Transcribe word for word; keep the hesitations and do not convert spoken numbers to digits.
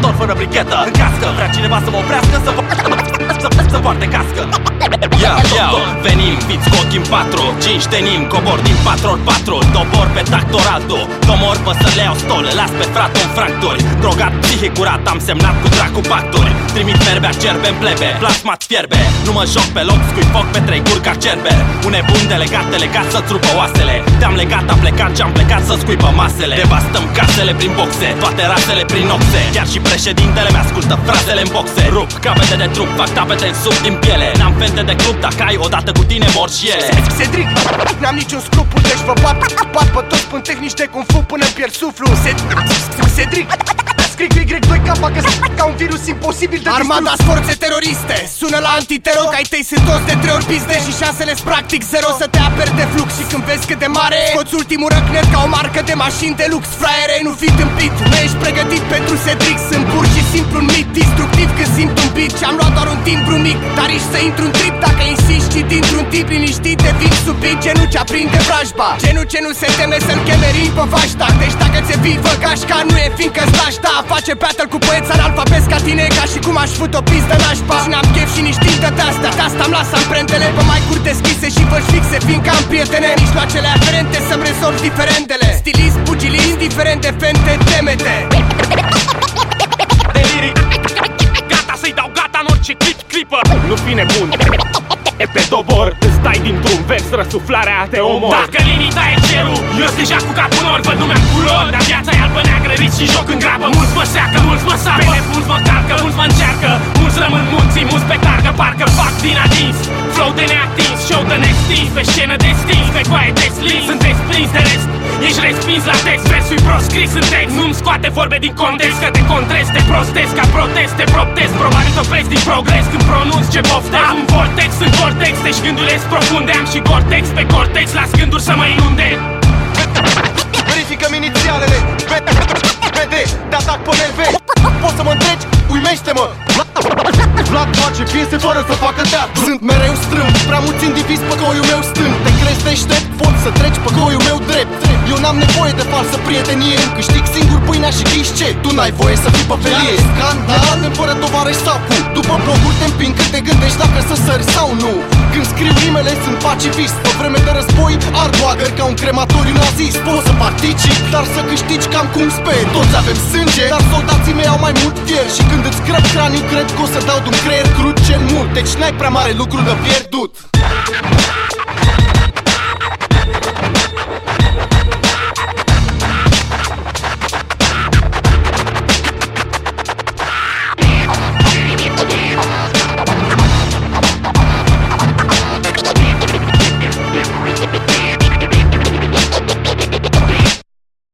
Amator fără brichetă în cască. Vrea cineva să mă oprească să vă... să, să poarte cască. Ia, ia, venim, fiți cu ochii în patru, cinci tenim, cobor din patru ori patru, dobor pe tactorado, domor pă să le iau stol, las pe frate în fracturi. Drogat, psihic curat, am semnat cu dracu pacturi. Trimit verbea, cerbe în plebe, plasmat fierbe. Nu mă joc pe loc, scui foc pe trei guri ca cerber. Un nebun delegat, delegat să-ți rupă oasele. Te-am legat, am plecat și am plecat să scuipă masele. Devastăm casele prin boxe, toate rasele prin oxe. Chiar și președintele mi-ascultă frazele în boxe. Rup capete de trup, fac tapete în sub din piele. N-am fente de club, dacă ai odată cu tine mor și ele. Cedric, n-am niciun scrupul, deci vă bat, bat pe toți până tehnici de kung fu până-mi pierd suflu. Cedric, scric Y doi K că ca un virus imposibil de Armada forțe teroriste, sună la antiteror, că ai tăi sunt toți de trei ori pizde și șansele-s practic zero să te aperi de flux. Și când vezi cât de mare scoți ultimul răcnet ca o marcă de mașini de lux. Fraiere, nu fi tâmpit, nu ești pregătit pentru Cedric. Sunt pur și simplu un mit destructiv când simt un beat și am luat doar un timbru mic. Dar ești să intru în trip dacă insisti și dintr-un tip liniștit devin subit. Genul ce aprinde vrajba, genul ce nu se teme să-l cheme rin pe vașta. Deci dacă ți-e vivă gașca nu e fiindcă-ți lași, da. Face battle cu băieți analfabeti ca tine, ca și cum aș fut o pizdă nașpa. Și n-am chef și nici tintă de-asta, de-asta am lasă amprentele pe micuri deschise și văși fixe, fiindcă am prietene mijloacele aferente să-mi rezolv diferendele. Stilist, pugilist, indiferent de fente, temete. Deliric, gata să-i dau gata în orice clip, clipă. Nu fi nebun, e pe dobor, îți stai dintr-un vers, răsuflarea te omor. Dacă limita e cerul, eu sunt deja cu capul nor, văd lumea în culori. Dar viața e albă, neagră, rici și joc în grabă. Mulți mă seacă, mulți mă sapă, pe mulți mă calcă, mulți mă încearcă. Mulți rămân munții, mulți pe carcă, parcă fac din adins. Flow de neatins, show de nestins, pe scenă de stins, pe coaie de slins. Sunteți prins de rest, ești respins la text, versul proscris în text. Nu-mi scoate vorbe din context, că te contrez, te prostesc, ca protest, te protest. Probabil că opresc din progres când pronunț ce poftez. Am vortex în vortex, deci gândurile profunde. Am și cortex pe cortex, las gânduri să mă inunde. Verificăm inițialele, B D, de atac pe N V. Poți să mă întregi? Uimește-mă! Vlad face piese fără să facă teatru. Sunt mereu strâmb, prea mulți indivizi pe coiul meu stând. Te crezi deștept, poți să treci pe coiul meu drept. Eu n-am nevoie de falsă prietenie, îmi câștig singur pâinea și ghișce. Tu n-ai voie să fii pe felie. Scandal, fără tovarăș sau cu. După bloguri te împing când te gândești dacă să sări sau nu. Când scriu rimele sunt pacifist, pe vreme de război ard oagări ca un crematoriu nazist. Poți să participi, dar să câștigi cam cum speri. Toți avem sânge, dar soldații mei au mai mult fier. Și când îți grăb craniu, cred că o să dau de-un creier crud cel mult. Deci n-ai prea mare lucru de pierdut.